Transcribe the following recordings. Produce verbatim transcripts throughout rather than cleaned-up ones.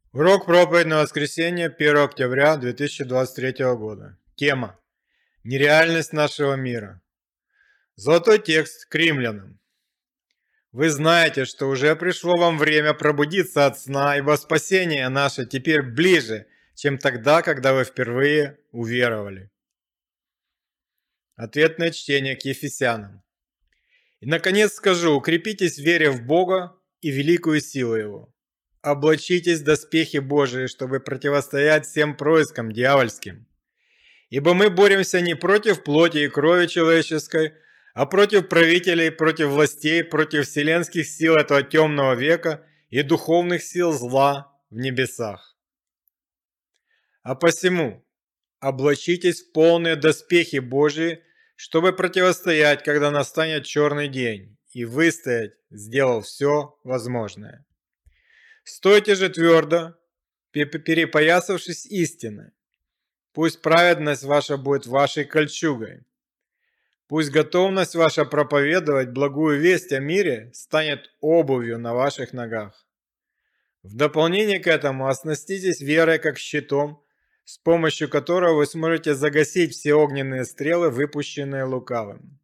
Урок проповедь на воскресенье первого октября две тысячи двадцать третьего года. Тема: нереальность нашего мира. Золотой текст к римлянам. Вы знаете, что уже пришло вам время пробудиться от сна, ибо спасение наше теперь ближе, чем тогда, когда вы впервые уверовали. Ответное чтение к Ефесянам. И, наконец, скажу, укрепитесь в вере в Бога и великую силу Его. Облачитесь в доспехи Божии, чтобы противостоять всем проискам дьявольским. Ибо мы боремся не против плоти и крови человеческой, а против правителей, против властей, против вселенских сил этого темного века и духовных сил зла в небесах. А посему облачитесь в полные доспехи Божии, чтобы противостоять, когда настанет черный день, и выстоять, сделав все возможное. Стойте же твердо, перепоясавшись истиной. Пусть праведность ваша будет вашей кольчугой. Пусть готовность ваша проповедовать благую весть о мире станет обувью на ваших ногах. В дополнение к этому оснаститесь верой как щитом, с помощью которого вы сможете загасить все огненные стрелы, выпущенные лукавым.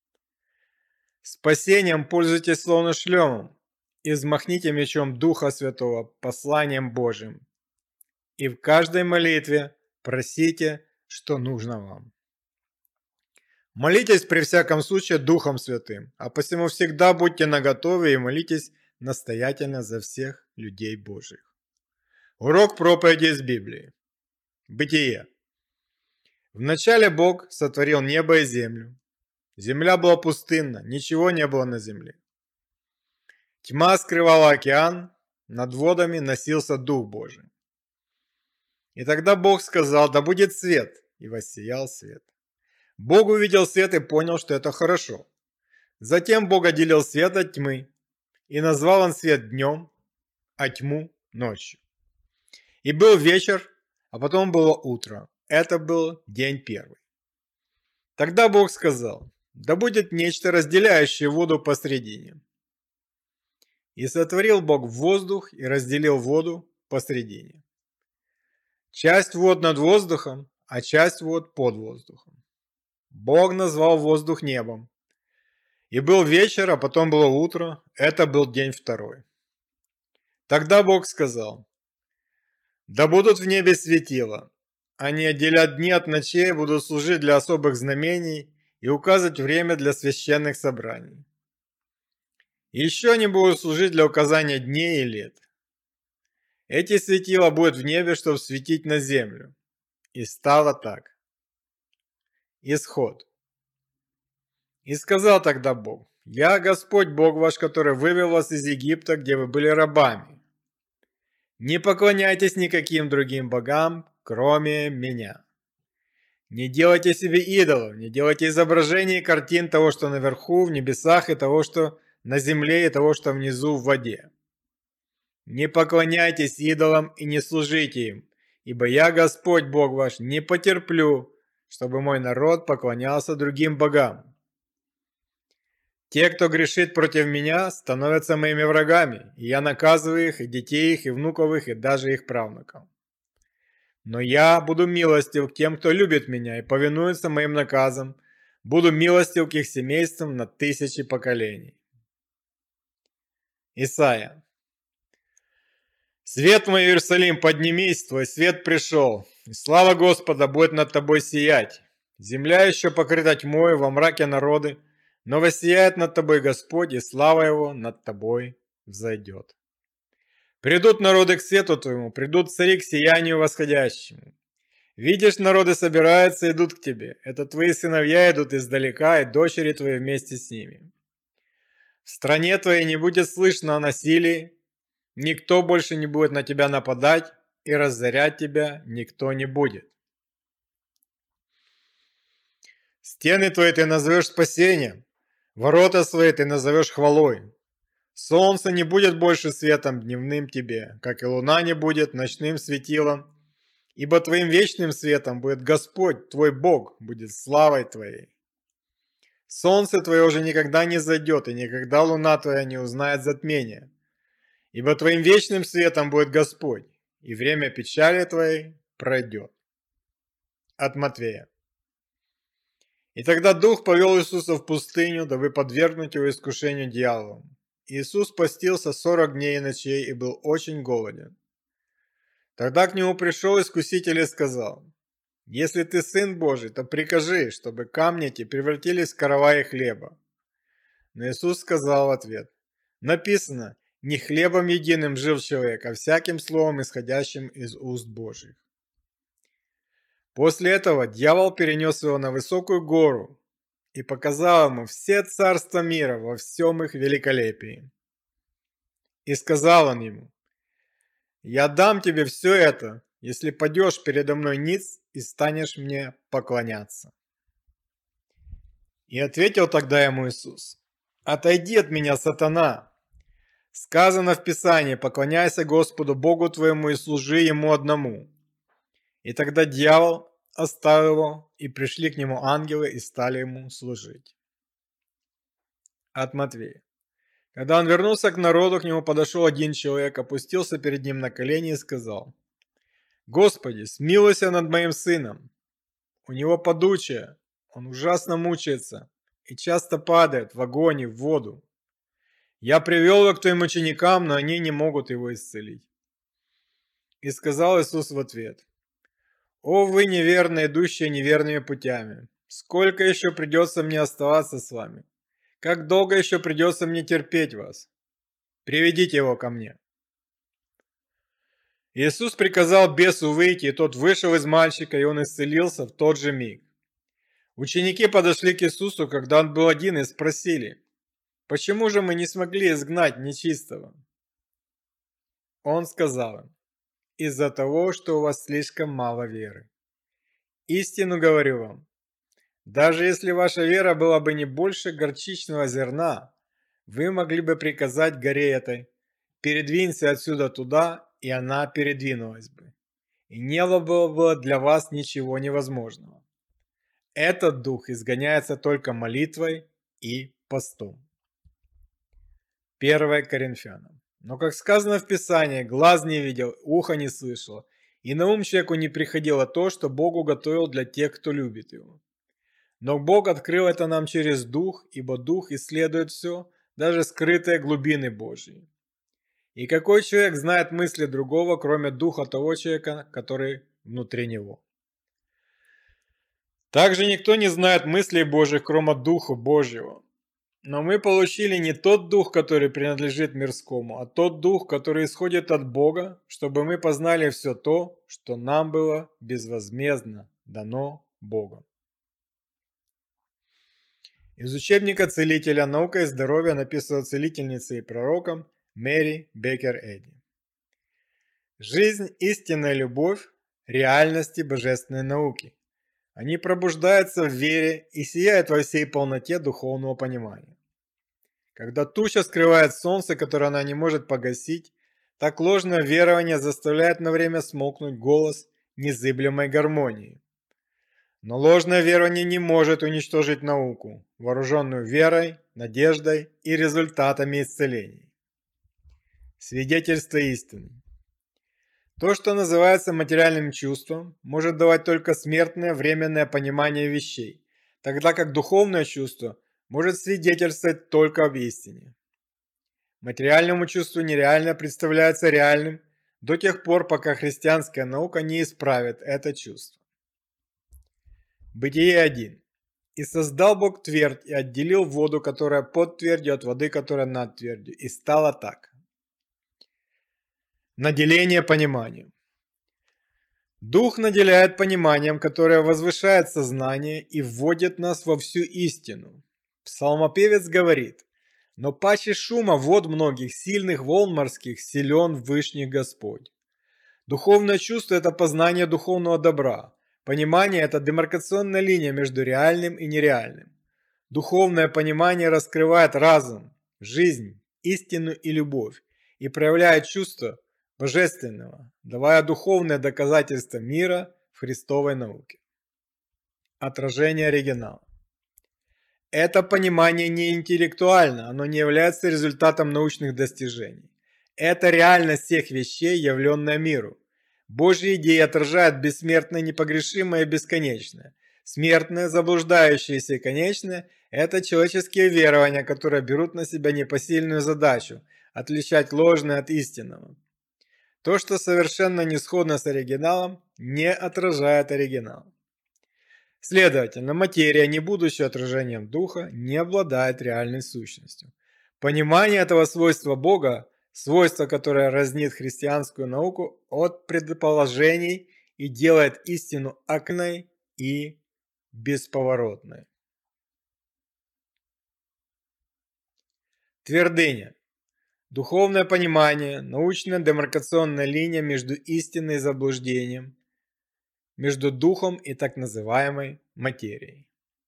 Спасением пользуйтесь словно шлемом, и взмахните мечом Духа Святого, посланием Божьим. И в каждой молитве просите, что нужно вам. Молитесь при всяком случае Духом Святым, а посему всегда будьте наготове и молитесь настоятельно за всех людей Божьих. Урок проповеди из Библии. Бытие. Вначале Бог сотворил небо и землю. Земля была пустынна, ничего не было на земле. Тьма скрывала океан, над водами носился Дух Божий. И тогда Бог сказал: да будет свет, и воссиял свет. Бог увидел свет и понял, что это хорошо. Затем Бог отделил свет от тьмы, и назвал он свет днем, а тьму ночью. И был вечер, а потом было утро. Это был день первый. Тогда Бог сказал: да будет нечто, разделяющее воду посредине. И сотворил Бог воздух и разделил воду посредине. Часть вод над воздухом, а часть вод под воздухом. Бог назвал воздух небом. И был вечер, а потом было утро. Это был день второй. Тогда Бог сказал: да будут в небе светила. Они отделят дни от ночей, будут служить для особых знамений и указывать время для священных собраний. И еще они будут служить для указания дней и лет. Эти светила будут в небе, чтобы светить на землю. И стало так. Исход. И сказал тогда Бог: я Господь Бог ваш, который вывел вас из Египта, где вы были рабами. Не поклоняйтесь никаким другим богам, кроме меня. Не делайте себе идолов, не делайте изображений и картин того, что наверху, в небесах, и того, что на земле, и того, что внизу, в воде. Не поклоняйтесь идолам и не служите им, ибо я, Господь Бог ваш, не потерплю, чтобы мой народ поклонялся другим богам. Те, кто грешит против меня, становятся моими врагами, и я наказываю их, и детей их, и внуков их, и даже их правнуков. Но я буду милостив к тем, кто любит меня и повинуется моим наказам, буду милостив к их семействам на тысячи поколений. Исайя. Свет мой, Иерусалим, поднимись, твой свет пришел, и слава Господа будет над тобой сиять. Земля еще покрыта тьмой, во мраке народы, но воссияет над тобой Господь, и слава Его над тобой взойдет. Придут народы к свету твоему, придут цари к сиянию восходящему. Видишь, народы собираются, идут к тебе. Это твои сыновья идут издалека, и дочери твои вместе с ними. В стране твоей не будет слышно о насилии, никто больше не будет на тебя нападать, и разорять тебя никто не будет. Стены твои ты назовешь спасением, ворота свои ты назовешь хвалой. Солнце не будет больше светом дневным тебе, как и луна не будет ночным светилом, ибо твоим вечным светом будет Господь, твой Бог, будет славой твоей. Солнце твое уже никогда не зайдет, и никогда луна твоя не узнает затмения, ибо твоим вечным светом будет Господь, и время печали твоей пройдет. От Матвея. И тогда Дух повел Иисуса в пустыню, дабы подвергнуть его искушению дьяволом. Иисус постился сорок дней и ночей и был очень голоден. Тогда к нему пришел искуситель и сказал: «Если ты Сын Божий, то прикажи, чтобы камни эти превратились в караваи хлеба». Но Иисус сказал в ответ: «Написано, не хлебом единым жил человек, а всяким словом, исходящим из уст Божьих». После этого дьявол перенес его на высокую гору и показал ему все царства мира во всем их великолепии. И сказал он ему: «Я дам тебе все это, если падешь передо мной ниц и станешь мне поклоняться». И ответил тогда ему Иисус: «Отойди от меня, сатана! Сказано в Писании: поклоняйся Господу Богу твоему и служи Ему одному». И тогда дьявол оставил его, и пришли к нему ангелы и стали ему служить. От Матвея. Когда он вернулся к народу, к нему подошел один человек, опустился перед ним на колени и сказал: «Господи, смилуйся над моим сыном. У него подучие, он ужасно мучается и часто падает в огонь и в воду. Я привел его к твоим ученикам, но они не могут его исцелить». И сказал Иисус в ответ: «О вы неверные, идущие неверными путями! Сколько еще придется мне оставаться с вами? Как долго еще придется мне терпеть вас? Приведите его ко мне». Иисус приказал бесу выйти, и тот вышел из мальчика, и он исцелился в тот же миг. Ученики подошли к Иисусу, когда он был один, и спросили: «Почему же мы не смогли изгнать нечистого?» Он сказал им: «Из-за того, что у вас слишком мало веры. Истину говорю вам, даже если ваша вера была бы не больше горчичного зерна, вы могли бы приказать горе этой: передвинься отсюда туда, и она передвинулась бы. И не было бы для вас ничего невозможного. Этот дух изгоняется только молитвой и постом». первое Коринфянам. Но, как сказано в Писании, глаз не видел, ухо не слышало, и на ум человеку не приходило то, что Бог уготовил для тех, кто любит его. Но Бог открыл это нам через Дух, ибо Дух исследует все, даже скрытые глубины Божьи. И какой человек знает мысли другого, кроме Духа того человека, который внутри него? Также никто не знает мыслей Божьих, кроме Духа Божьего. Но мы получили не тот дух, который принадлежит мирскому, а тот дух, который исходит от Бога, чтобы мы познали все то, что нам было безвозмездно дано Богом. Из учебника целителя «Наука и здоровье» написано целительницей и пророком Мэри Беккер Эдди. Жизнь, истинная любовь, реальности божественной науки. Они пробуждаются в вере и сияют во всей полноте духовного понимания. Когда туча скрывает солнце, которое она не может погасить, так ложное верование заставляет на время смолкнуть голос незыблемой гармонии. Но ложное верование не может уничтожить науку, вооруженную верой, надеждой и результатами исцелений. Свидетельство истины. То, что называется материальным чувством, может давать только смертное временное понимание вещей, тогда как духовное чувство может свидетельствовать только об истине. Материальному чувству нереально представляется реальным до тех пор, пока христианская наука не исправит это чувство. Бытие один. «И создал Бог твердь, и отделил воду, которая под твердью, от воды, которая над твердью, и стало так». Наделение пониманием. Дух наделяет пониманием, которое возвышает сознание и вводит нас во всю истину. Псалмопевец говорит: «Но паче шума вод многих, сильных волн морских, силен Вышний Господь». Духовное чувство – это познание духовного добра. Понимание – это демаркационная линия между реальным и нереальным. Духовное понимание раскрывает разум, жизнь, истину и любовь и проявляет чувство божественного, давая духовное доказательство мира в Христовой науке. Отражение оригинала. Это понимание не интеллектуально, оно не является результатом научных достижений. Это реальность всех вещей, явленная миру. Божьи идеи отражают бессмертное, непогрешимое и бесконечное. Смертное, заблуждающееся и конечное – это человеческие верования, которые берут на себя непосильную задачу – отличать ложное от истинного. То, что совершенно не сходно с оригиналом, не отражает оригинал. Следовательно, материя, не будучи отражением духа, не обладает реальной сущностью. Понимание этого свойства Бога, свойство, которое разнит христианскую науку от предположений и делает истину окной и бесповоротной. Твердыня. Духовное понимание, научная демаркационная линия между истиной и заблуждением, между духом и так называемой материей.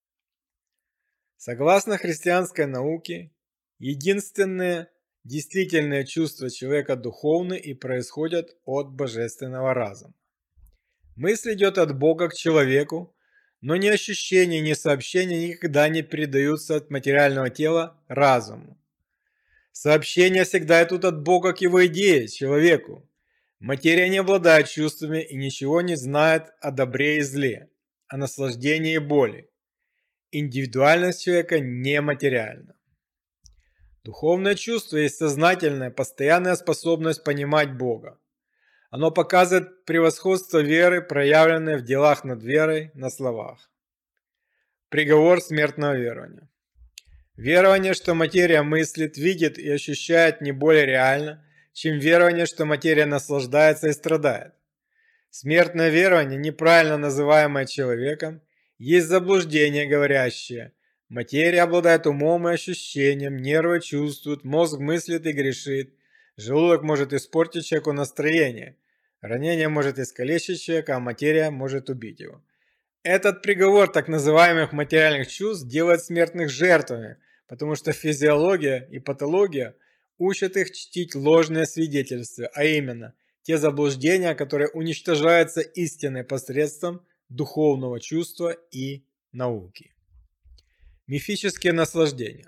Согласно христианской науке, единственные действительные чувства человека духовны и происходят от божественного разума. Мысль идет от Бога к человеку, но ни ощущения, ни сообщения никогда не передаются от материального тела разуму. Сообщения всегда идут от Бога к его идее, человеку. Материя не обладает чувствами и ничего не знает о добре и зле, о наслаждении и боли. Индивидуальность человека нематериальна. Духовное чувство есть сознательная, постоянная способность понимать Бога. Оно показывает превосходство веры, проявленное в делах над верой, на словах. Приговор смертного верования. Верование, что материя мыслит, видит и ощущает не более реально, чем верование, что материя наслаждается и страдает. Смертное верование, неправильно называемое человеком, есть заблуждение, говорящее: материя обладает умом и ощущением, нервы чувствуют, мозг мыслит и грешит, желудок может испортить человеку настроение, ранение может искалечить человека, а материя может убить его. Этот приговор так называемых материальных чувств делает смертных жертвами, потому что физиология и патология учат их чтить ложные свидетельства, а именно те заблуждения, которые уничтожаются истиной посредством духовного чувства и науки. Мифические наслаждения.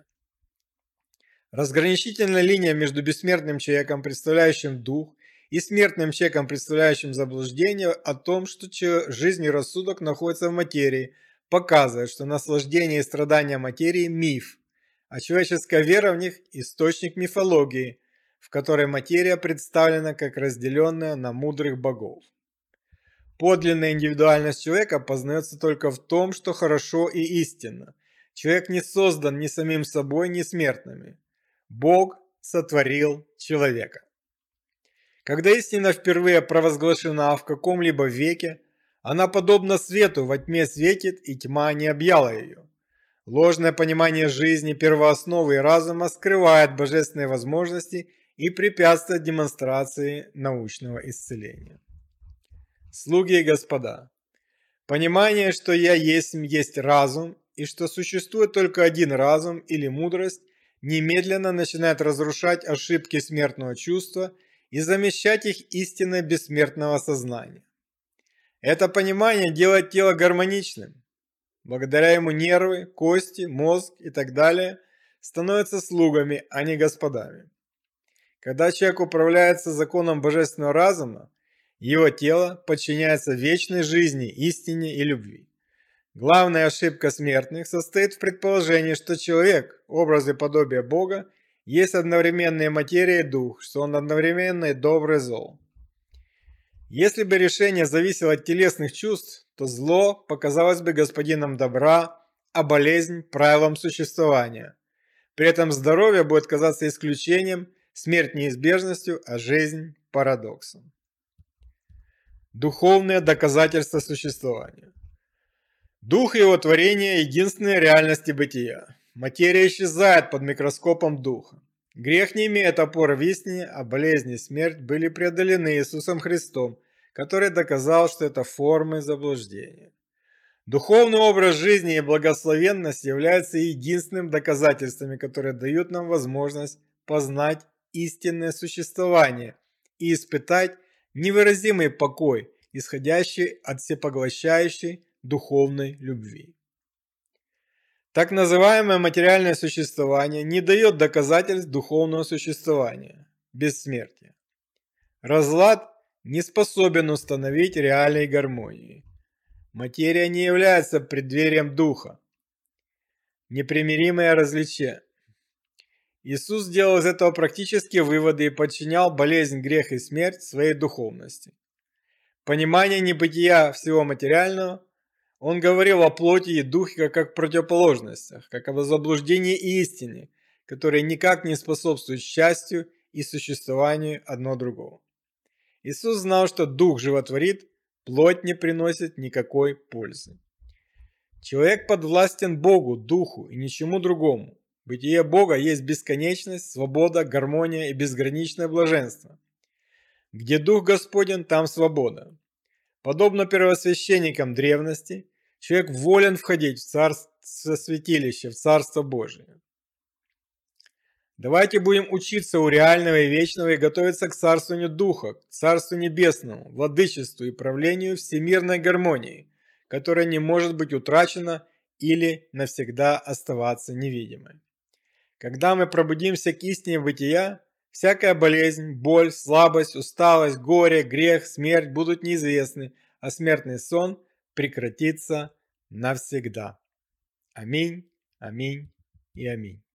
Разграничительная линия между бессмертным человеком, представляющим дух, и смертным человеком, представляющим заблуждение о том, что жизнь и рассудок находятся в материи, показывает, что наслаждение и страдания материи – миф, а человеческая вера в них – источник мифологии, в которой материя представлена как разделенная на мудрых богов. Подлинная индивидуальность человека познается только в том, что хорошо и истинно. Человек не создан ни самим собой, ни смертными. Бог сотворил человека. Когда истина впервые провозглашена в каком-либо веке, она подобна свету, во тьме светит, и тьма не объяла ее. Ложное понимание жизни, первоосновы и разума скрывает божественные возможности и препятствует демонстрации научного исцеления. Слуги и господа, понимание, что «я есть, есть разум», и что существует только один разум или мудрость, немедленно начинает разрушать ошибки смертного чувства и замещать их истиной бессмертного сознания. Это понимание делает тело гармоничным. Благодаря ему нервы, кости, мозг и так далее становятся слугами, а не господами. Когда человек управляется законом божественного разума, его тело подчиняется вечной жизни, истине и любви. Главная ошибка смертных состоит в предположении, что человек, образ и подобие Бога, есть одновременно и материя, и дух, что он одновременно и добр и зол. Если бы решение зависело от телесных чувств, то зло показалось бы господином добра, а болезнь – правилом существования. При этом здоровье будет казаться исключением, смерть неизбежностью, а жизнь – парадоксом. Духовные доказательства существования. Дух и его творение – единственные реальности бытия. Материя исчезает под микроскопом духа. Грех не имеет опоры в истине, а болезнь и смерть были преодолены Иисусом Христом, который доказал, что это формы заблуждения. Духовный образ жизни и благословенность являются единственными доказательствами, которые дают нам возможность познать истинное существование и испытать невыразимый покой, исходящий от всепоглощающей духовной любви. Так называемое материальное существование не дает доказательств духовного существования, бессмертия. Разлад не способен установить реальной гармонии. Материя не является преддверием духа. Непримиримое различие. Иисус сделал из этого практические выводы и подчинял болезнь, грех и смерть своей духовности. Понимание небытия всего материального, он говорил о плоти и духе как о противоположностях, как о заблуждении и истине, которые никак не способствуют счастью и существованию одно другого. Иисус знал, что дух животворит, плоть не приносит никакой пользы. Человек подвластен Богу, духу и ничему другому. Бытие Бога есть бесконечность, свобода, гармония и безграничное блаженство. Где Дух Господень, там свобода. Подобно первосвященникам древности, человек волен входить в царство святилище, в Царство Божие. Давайте будем учиться у реального и вечного и готовиться к царствованию Духа, к Царству Небесному, владычеству и правлению всемирной гармонии, которая не может быть утрачена или навсегда оставаться невидимой. Когда мы пробудимся к истине бытия, всякая болезнь, боль, слабость, усталость, горе, грех, смерть будут неизвестны, а смертный сон прекратится навсегда. Аминь, аминь и аминь.